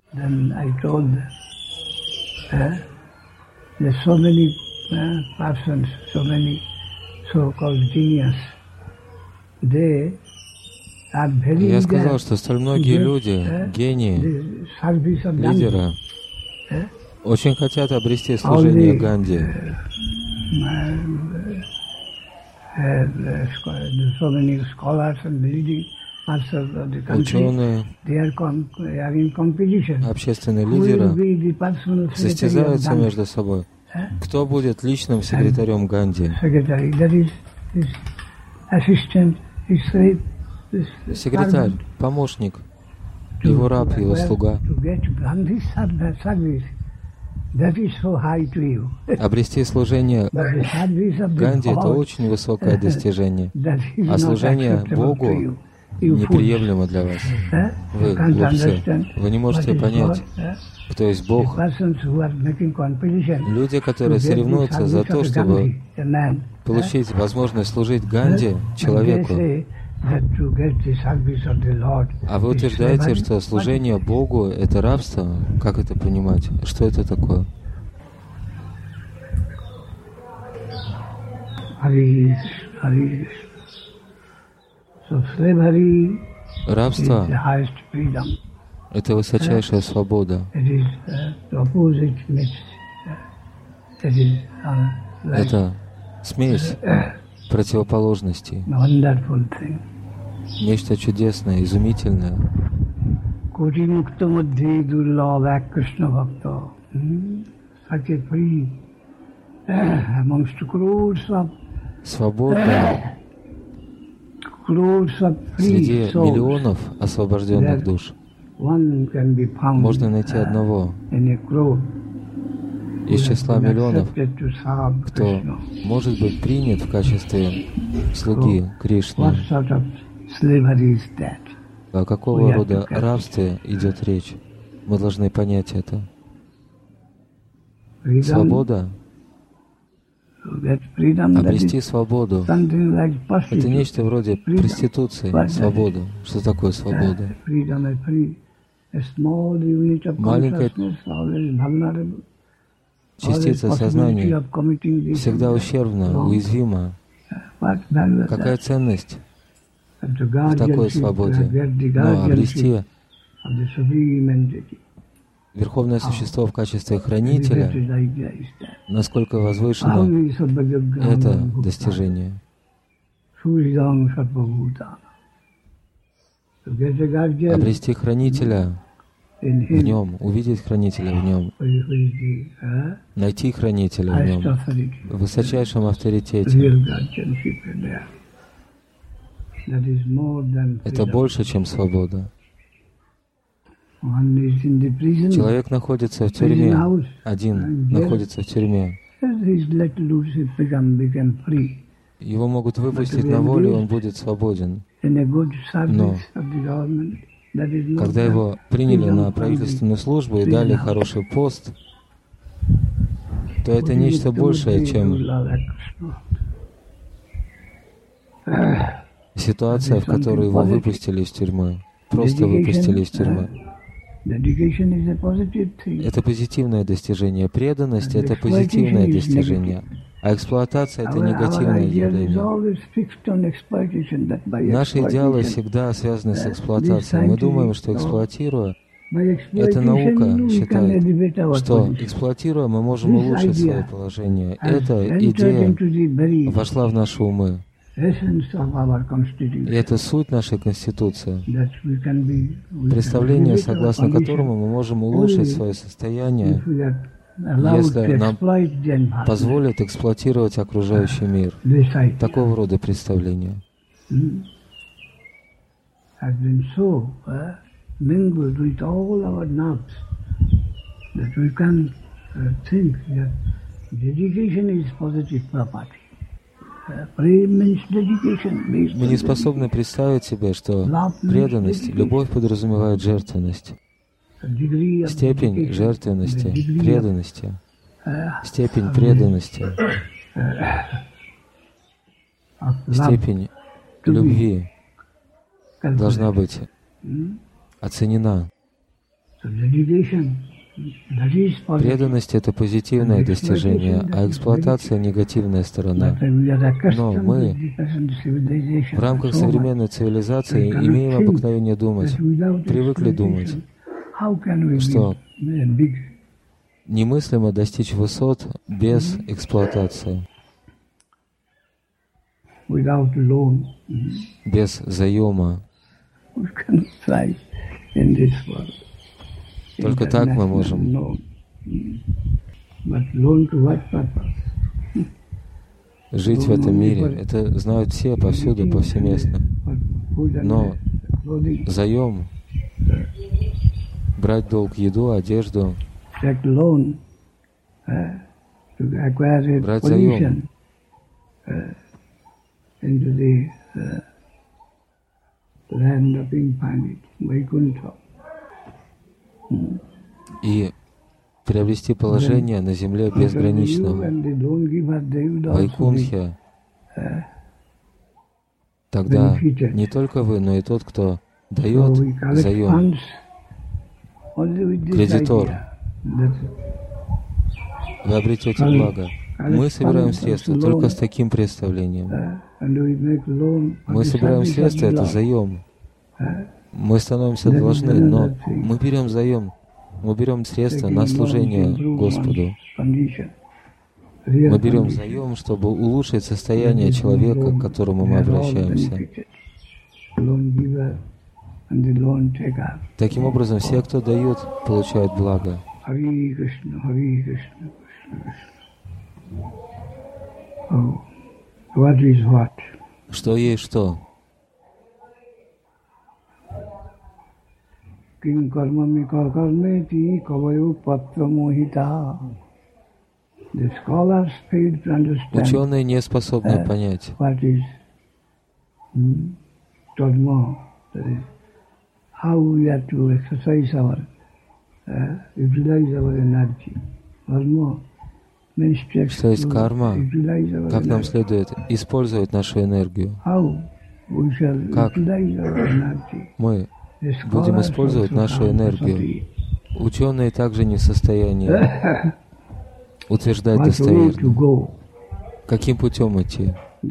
Then I told there's so many persons, so many so-called genius. They are very Я сказал, что столь многие люди, гении, лидеры, очень хотят обрести служение Ганди. So many scholars and leading persons of the country, Ученые, they are in competition. общественные Who will лидеры be the personal secretary of состязаются Gandhi? между собой. Кто будет личным секретарем Ганди? Secretary, that is his assistant, his slave, his Секретарь, servant. помощник, его раб, его слуга. To get Gandhi's service, that is so high to you. Обрести служение But the service of the Ганди — это God, очень высокое достижение, that is а not служение acceptable to Богу you. You fools. неприемлемо для вас. Вы, You can't глупцы, understand вы не можете what is понять, God. кто есть The Бог. persons who are making competition Люди, to которые get the соревнуются за service то, of чтобы Gandhi, a man. получить возможность служить Ганди, And человеку. they say that to get the service of the Lord А вы is утверждаете, slavery. что служение Богу — это рабство? Как это понимать? Что это такое? Hari. So slavery is Рабство the highest freedom. — это высочайшая свобода. It is the opposite mix. It is like Это смесь противоположностей. a wonderful thing. Нечто чудесное, изумительное. Koti mukta madhye durlabh Krishna bhakta. Such a free amongst crores of Свобода free среди souls. миллионов освобожденных душ. One can be found Можно найти одного in a crowd из числа миллионов, accepted to serve кто Krishna. может быть принят в качестве слуги Кришны. What sort of slavery is that? О какого рода рабстве идет речь? Мы должны понять это. Freedom, Свобода, to get freedom, that обрести is свободу, something like это prostitution. нечто вроде проституции. Свобода. Что такое свобода? Freedom, a small unit of Маленькая consciousness, always vulnerable, частица always possibility сознания of committing this всегда and that. ущербна, уязвима. What value is Какая that? ценность And to в такой guardianship, свободе? to get the Но обрести guardianship of the supreme entity. Верховное Существо в качестве хранителя, насколько возвышено это достижение. Обрести хранителя в нем, увидеть хранителя в нем, найти хранителя в нем, в высочайшем авторитете. Это больше, чем свобода. Человек находится в тюрьме, один находится в тюрьме. Его могут выпустить на волю, и он будет свободен. Но когда его приняли на правительственную службу и дали хороший пост, то это нечто большее, чем ситуация, в которой его выпустили из тюрьмы. Просто выпустили из тюрьмы. Это позитивное достижение. Преданность — это позитивное достижение. А эксплуатация — это негативное явление. Наши идеалы всегда связаны с эксплуатацией. Мы думаем, что эксплуатируя, эта наука считает, что эксплуатируя, мы можем улучшить свое положение. Эта идея вошла в наши умы. И это суть нашей Конституции. Представление, согласно которому мы можем улучшить свое состояние, если нам позволят эксплуатировать окружающий мир. Такого рода представление. Мы не способны представить себе, что преданность, любовь подразумевает жертвенность. Степень жертвенности, преданности, степень преданности, степень любви должна быть оценена. Преданность — это позитивное достижение, а эксплуатация — негативная сторона. Но мы в рамках современной цивилизации имеем обыкновение думать, привыкли думать, что немыслимо достичь высот без эксплуатации, без заема. Только так мы можем жить в этом мире. Это знают все, повсюду, повсеместно. Но заем, брать долг, еду, одежду, брать заем, и приобрести положение на земле безграничном, Вайкунтхе, тогда не только вы, но и тот, кто дает заем, кредитор, вы обретете благо. Мы собираем средства только с таким представлением. Мы собираем средства, это заем. Мы становимся должны, но мы берем заем, мы берем средства на служение Господу. Мы берем заем, чтобы улучшить состояние человека, к которому мы обращаемся. Таким образом, все, кто дает, получают благо. Что есть что? Ученые не способны понять, что есть карма, как нам следует использовать нашу энергию, как мы будем использовать нашу энергию. Ученые также не в состоянии утверждать достоверно, каким путем идти.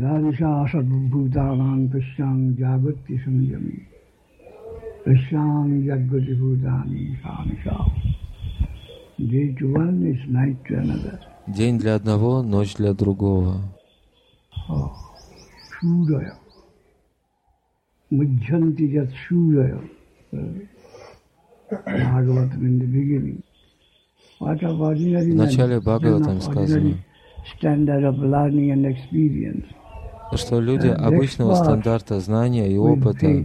День для одного, ночь для другого. В начале Бхагаватам сказано, что люди обычного стандарта знания и опыта,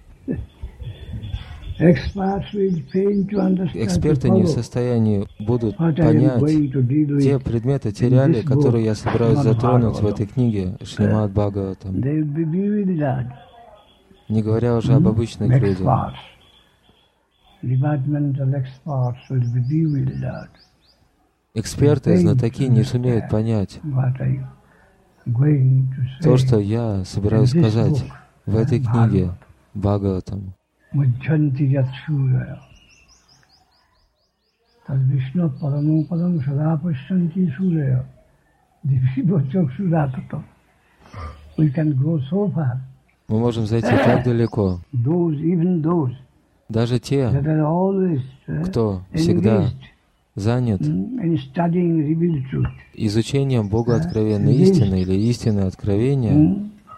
эксперты не в состоянии будут понять те предметы, те реалии, которые я собираюсь затронуть в этой книге Шримад Бхагаватам, не говоря уже об обычных людях. Эксперты, знатоки не сумеют понять то, что я собираюсь сказать в этой книге Бхагаватам. Мы можем зайти так далеко. Даже те, кто всегда занят изучением Бога откровенной истины или истины откровения,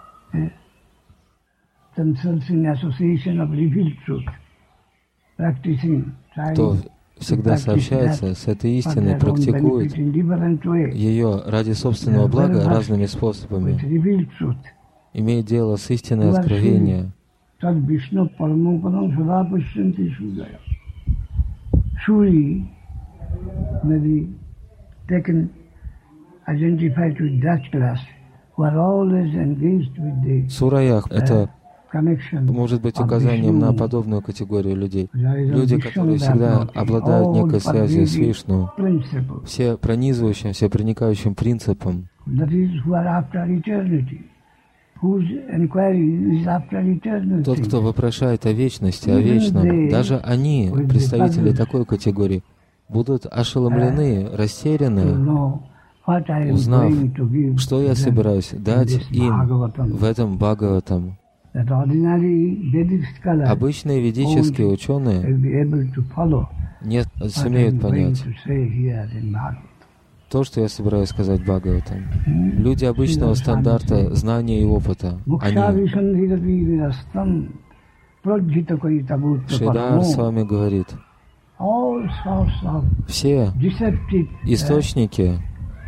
кто всегда сообщается с этой истиной, практикует ее ради собственного блага разными способами, имеет дело с истиной откровения, Сураях — это может быть указанием на подобную категорию людей. Люди, которые всегда обладают некой связью с Вишну, все пронизывающим, все проникающим принципом, Тот, кто вопрошает о вечности, о вечном, даже они, представители такой категории, будут ошеломлены, растеряны, узнав, что я собираюсь дать им в этом Бхагаватам. Обычные ведические ученые не сумеют понять то, что я собираюсь сказать в Бхагаватам. Люди обычного стандарта знания и опыта, они... Шридар с вами говорит, все источники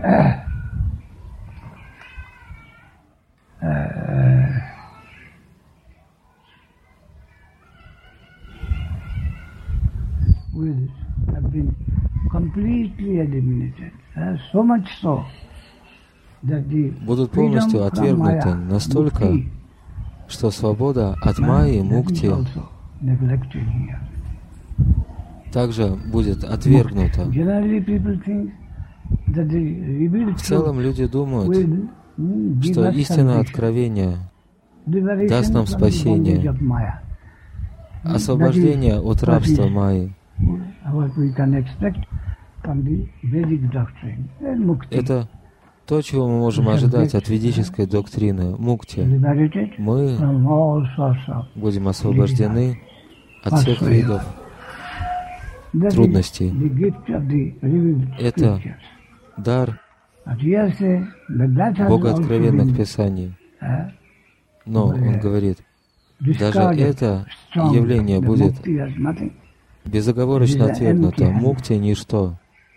будут полностью отвергнуты настолько, что свобода от майи, мукти, также будет отвергнута. В целом люди думают, что истинное откровение даст нам спасение, освобождение от рабства майи. Это то, чего мы можем ожидать от ведической доктрины мукти. Мы будем освобождены от всех видов трудностей. Это дар Бога откровенных Писаний. Но он говорит, даже это явление будет безоговорочно отвергнуто. Мукти — ничто.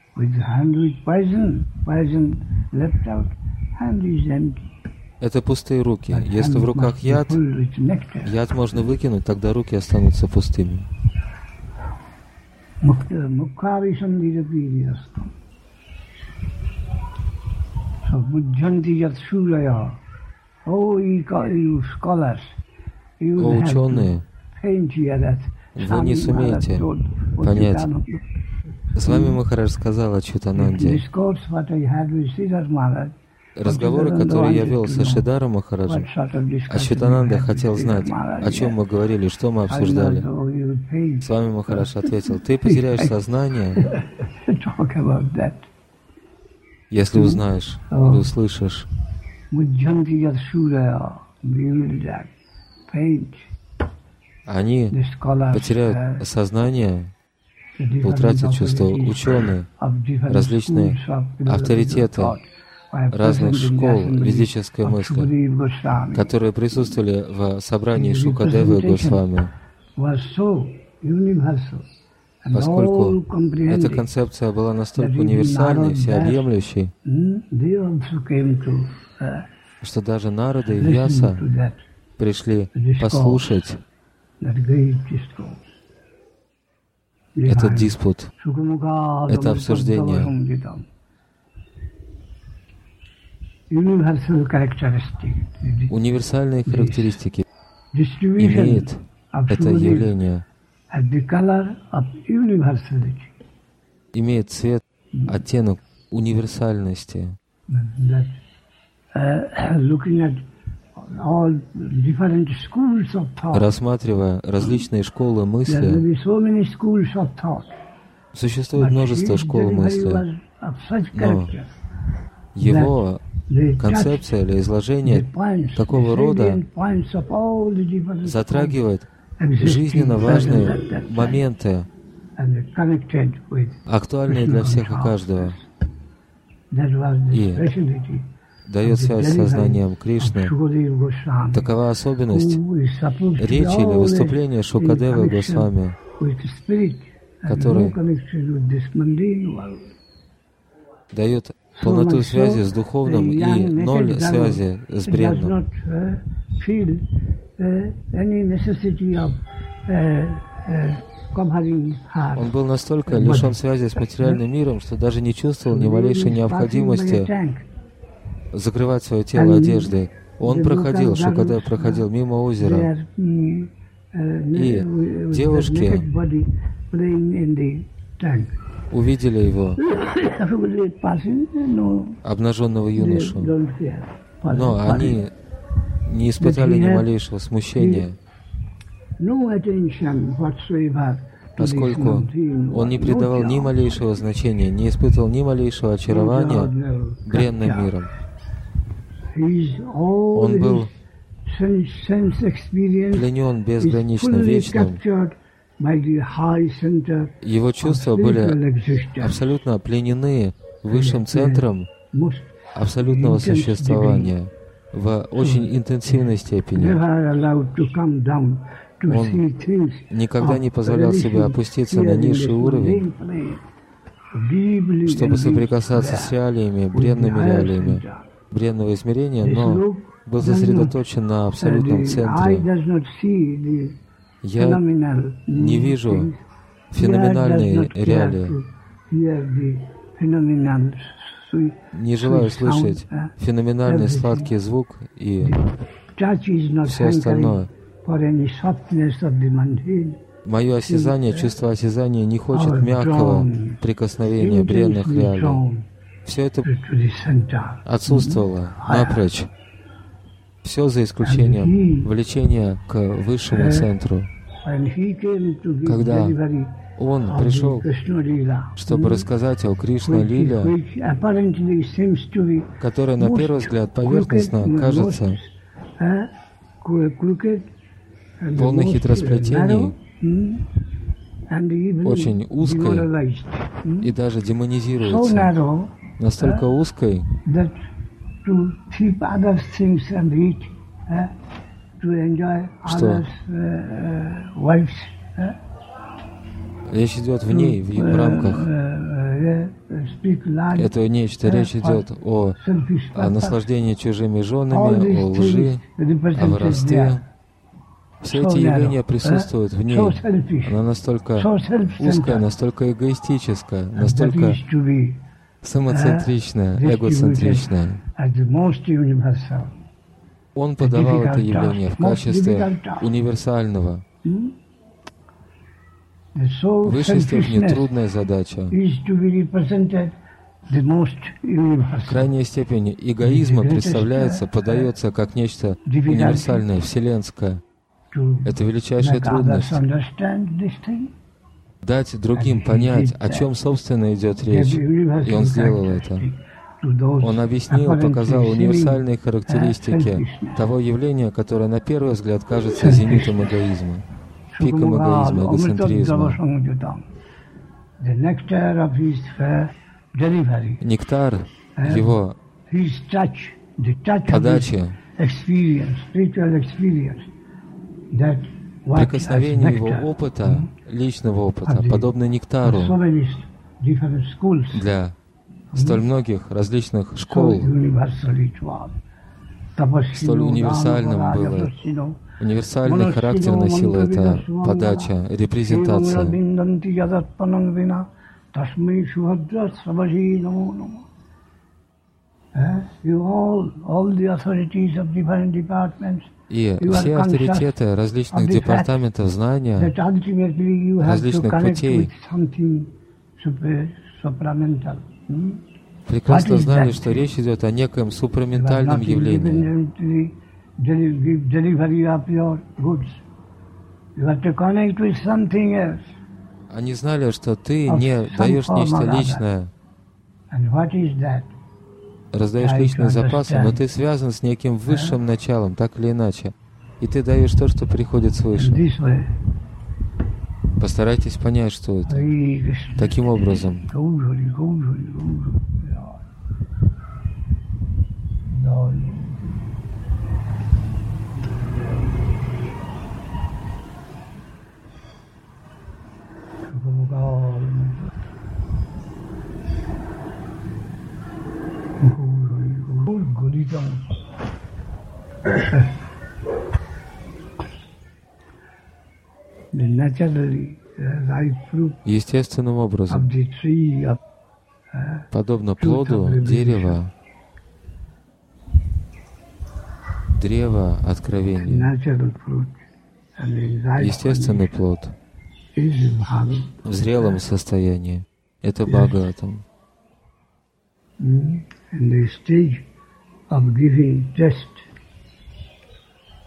Это пустые руки. Если в руках яд, яд можно выкинуть, тогда руки останутся пустыми. О ученые, вы не сумеете понять. С вами Махарадж сказал о Чайтананде. Разговоры, которые я вел со Шридаром Махараджем, а Чайтананда хотел знать, о чем мы говорили, что мы обсуждали. С вами Махарадж ответил, ты потеряешь сознание, если узнаешь или услышишь. Они потеряют сознание, утратят чувство. Ученые, различные авторитеты разных школ ведической мысли, которые присутствовали в собрании Шукадевы Госвами, поскольку эта концепция была настолько универсальной, всеобъемлющей, что даже Нарада и Вьяса пришли послушать этот диспут, это обсуждение. Универсальные характеристики имеет это явление, имеет цвет, оттенок универсальности. Рассматривая различные школы мысли, существует множество школ мысли, но его концепция или изложение такого рода затрагивает жизненно важные моменты, актуальные для всех и каждого, и дает связь с сознанием Кришны. Такова особенность речи или выступления Шукадевы Госвами, который дает полноту связи с духовным и ноль связи с бренным. Он был настолько лишен связи с материальным миром, что даже не чувствовал ни малейшей необходимости закрывать свое тело одеждой. Он проходил, Шукадев проходил мимо озера, и девушки увидели его, обнаженного юношу, но они не испытали ни малейшего смущения, поскольку он не придавал ни малейшего значения, не испытывал ни малейшего очарования бренным миром. Он был пленен безгранично вечным. Его чувства были абсолютно пленены высшим центром абсолютного существования в очень интенсивной степени. Он никогда не позволял себе опуститься на низший уровень, чтобы соприкасаться с реалиями, бренными реалиями бренного измерения, но был сосредоточен на абсолютном центре. Я не вижу феноменальные реалии, не желаю слышать феноменальный сладкий звук и все остальное. Мое осязание, чувство осязания не хочет мягкого прикосновения бренных реалий. Все это отсутствовало напрочь. Все за исключением влечения к высшему центру. Когда он пришел, чтобы рассказать о Кришна-лиле, которая на первый взгляд поверхностно кажется полной хитросплетений, очень узкой и даже демонизируется, настолько узкой, что речь идет в ней, в рамках этого нечто. Речь идет о наслаждении чужими женами, о лжи, о воровстве. Все эти явления присутствуют в ней. Она настолько узкая, настолько эгоистическая, настолько самоцентричная, эгоцентричная. Он подавал это явление в качестве универсального. В высшей степени трудная задача. В крайней степени эгоизма представляется, подается как нечто универсальное, вселенское. Это величайшая трудность. Дать другим понять, о чем, собственно, идет речь. И он сделал это. Он объяснил, показал универсальные характеристики того явления, которое на первый взгляд кажется зенитом эгоизма, пиком эгоизма, эгоцентризма. Нектар его подачи, прикосновение его опыта, личного опыта, подобно нектару для столь многих различных школ, столь универсальным было, универсальный характер носила эта подача, репрезентация. И все авторитеты различных департаментов знания, различных путей, прекрасно знали, что речь идет о некоем супраментальном явлении. Они знали, что ты не даешь нечто личное, раздаешь личные запасы, но ты связан с неким высшим началом, так или иначе. И ты даешь то, что приходит свыше. Постарайтесь понять, что это. Таким образом. Естественным образом, подобно плоду дерева, древа откровения, естественный плод в зрелом состоянии — это Бхагаватам.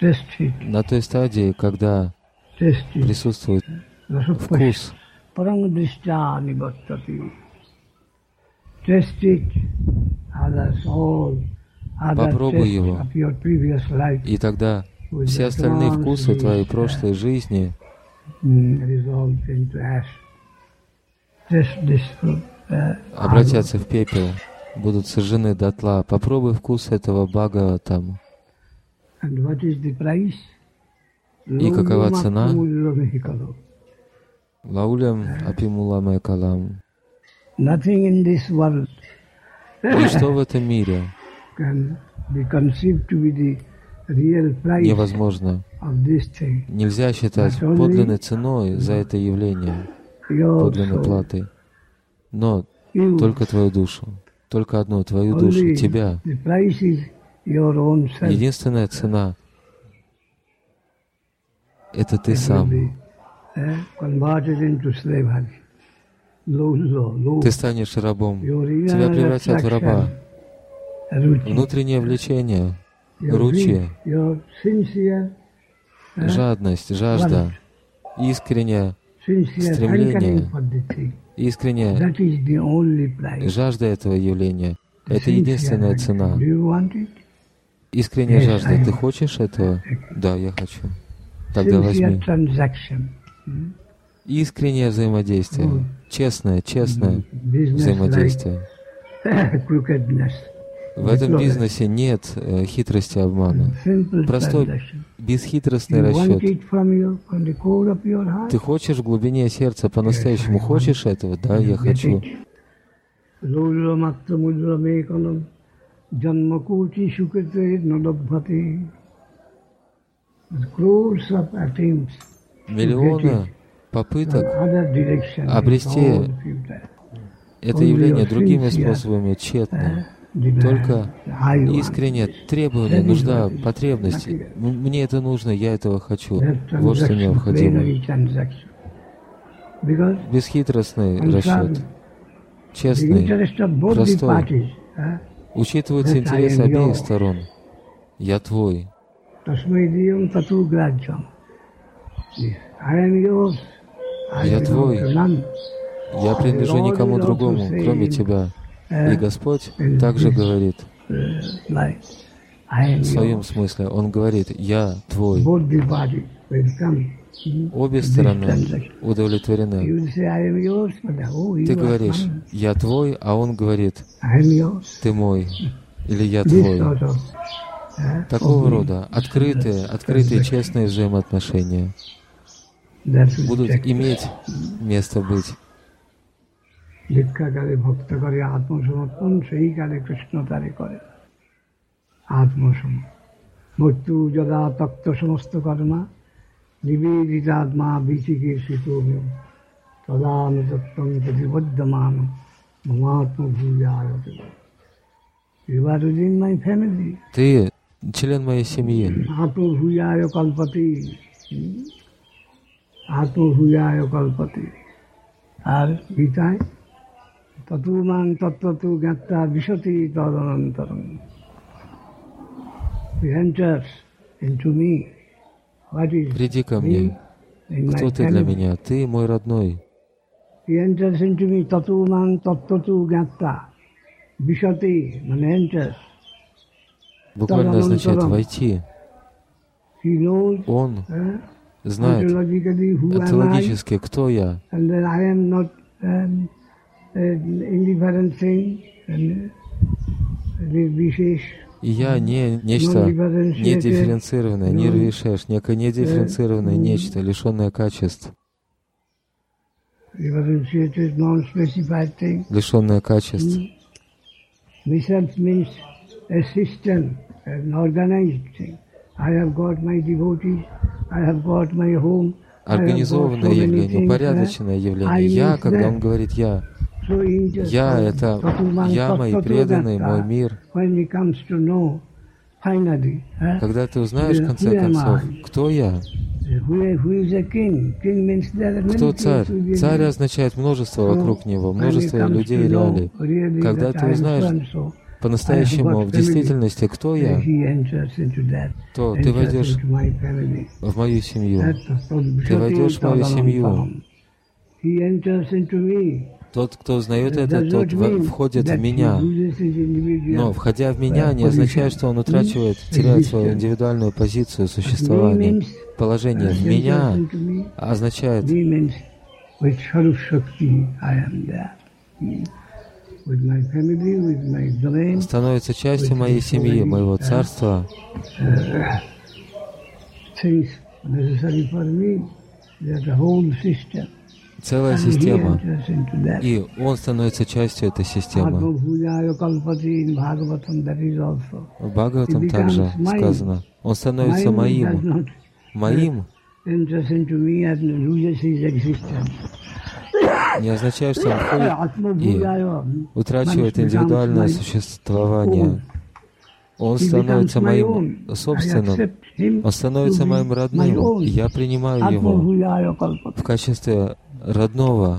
на той стадии, когда присутствует вкус. Попробуй его, и тогда все остальные вкусы твоей прошлой жизни обратятся в пепел, будут сожжены дотла. Попробуй вкус этого Бхагаватам. И какова цена? Лаулям апимулам экалам. Ничто в этом мире невозможно. Нельзя считать подлинной ценой за это явление, подлинной платой. Но только твою душу, только одну твою душу, тебя. Единственная цена — это ты сам. Ты станешь рабом. Тебя превратят в раба. Внутреннее влечение, ручье, жадность, жажда, искреннее стремление, искренняя жажда этого явления — это единственная цена. Искренняя жажда. Ты хочешь этого? Да, я хочу. Тогда возьми. Искреннее взаимодействие. Честное взаимодействие. В этом бизнесе нет хитрости, обмана. Простой, бесхитростный расчет. Ты хочешь в глубине сердца по-настоящему? Хочешь этого? Да, я хочу. Миллионы попыток обрести это явление другими способами тщетно. Только искреннее требование, нужда, потребность. Мне это нужно, я этого хочу. Вот что необходимо. Бесхитростный расчет. Честный, простой. Учитываются интересы обеих сторон. Я твой. Я твой. Я принадлежу никому другому, кроме тебя. И Господь также говорит, в своем смысле, Он говорит, я твой. Обе стороны удовлетворены. Ты говоришь, я твой, а Он говорит, ты мой, или я твой. Такого рода открытые, честные взаимоотношения будут иметь место быть. ভিক্ষাকালে ভক্ত করে আত্মসমর্পণ, সেই কালে কৃষ্ণ তারে করে আত্মসম মৃত্যু যদা তক্ত সমস্ত কর্মা নিবেদিতাত্মা বিচিকিৎসিত তদানুতত্ত্বং প্রতিবদ্ধমান মমাত্মভূয়ায়। You are within my family. Ты член моей семьи. আত্মভূয়ায় কল্পতি, আত্মভূয়ায় কল্পতি। আর গীতায় ততুমাং তত্ত্বতু জ্ঞাত্তা বিশতি তদনন্তরং। He enters into me. What is Приди ко мне. Кто ты для меня? Ты мой родной. He enters into me. Tatumaং তত্ত্বতু জ্ঞাত্তা বিশতি, মানে enters. Буквально означает войти. He knows, Он знает онтологически, кто я. And then I am not indifferent thing, вишеш. И я не нечто недифференцированное, нирвишеш, некое недифференцированное нечто, лишенное качеств. Лишенное качеств. Mission means a system, an organized thing. I have got my devotees, I have got my home. Организованное явление, упорядоченное явление. Я, когда он говорит «я», я — это я, мои преданные, мой мир. Когда ты узнаешь, в конце концов, кто я, кто царь? Царь означает множество вокруг него, множество людей и реалий. Когда ты узнаешь, по-настоящему в действительности, кто я, то ты войдешь в мою семью. Ты войдешь в мою семью. Тот, кто узнает это, тот входит в меня. Но, входя в меня, не означает, что он теряет свою индивидуальную позицию существования. Положение в меня означает становится частью моей семьи, моего царства. Целая система, и он становится частью этой системы. В Бхагаватам также сказано, он становится моим. Моим не означает, что он входит и утрачивает индивидуальное существование. Он становится моим собственным, он становится моим родным, и я принимаю его в качестве родного.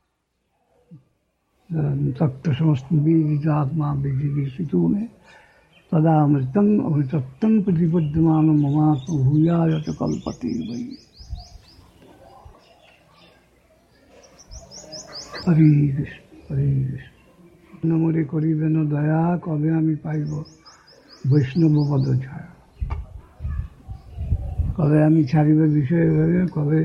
নমরে করিবেন দয়া কবে আমি পাইব বৈষ্ণব পদ ছায়া কবে আমি ছাড়িবে বিষয় ভেবে কবে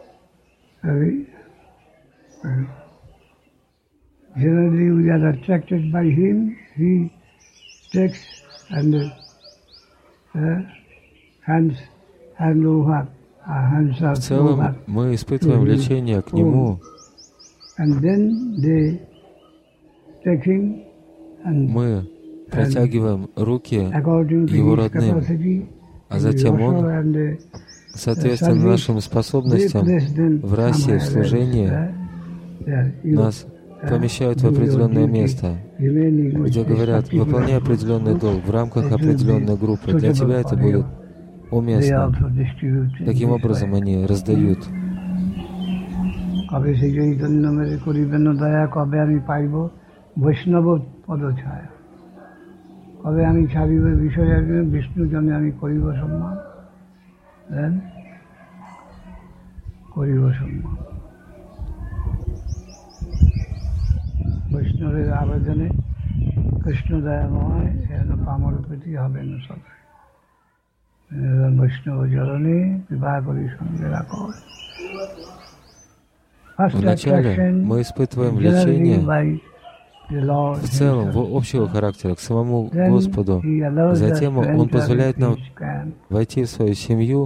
generally we are attracted by him. He takes and hands over, hands В целом мы испытываем влечение к нему. And then they take him and мы протягиваем руки его родным, а затем он, соответственно нашим способностям в расе, в служении, нас помещают в определенное место, где говорят, выполняй определенный долг в рамках определенной группы. Для тебя это будет уместно. Таким образом они раздают. কবে সেই চৈতন্য মেরে করিবেন দয়া কবে আমি পাইব বৈষ্ণব পদ ছায়া কবে আমি ছাড়িব বিষয় বিষ্ণু জনে আমি করিব সম্মান দেন করিব সম্মান বৈষ্ণবের আবেদনে কৃষ্ণ দয়াময় এর পামর প্রীতি হবে না সবাই বৈষ্ণব চরণে বিবাহ করি সঙ্গে রাখো Вначале мы испытываем влечение в целом, общего характера, к самому Господу. Затем Он позволяет нам войти в свою семью,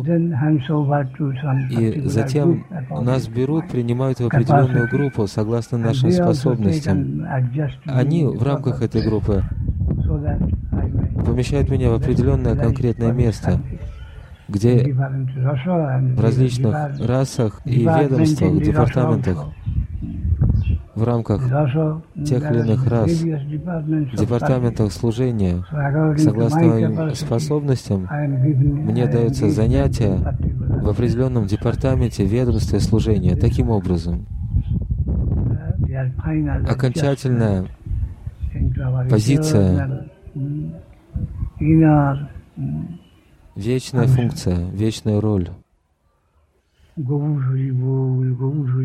и затем нас берут, принимают в определенную группу согласно нашим способностям. Они в рамках этой группы помещают меня в определенное конкретное место, где в различных расах и ведомствах, департаментах, в рамках тех или иных рас, департаментах служения, согласно моим способностям, мне даются занятия в определенном департаменте, ведомстве служения. Таким образом, окончательная позиция, вечная функция, вечная роль.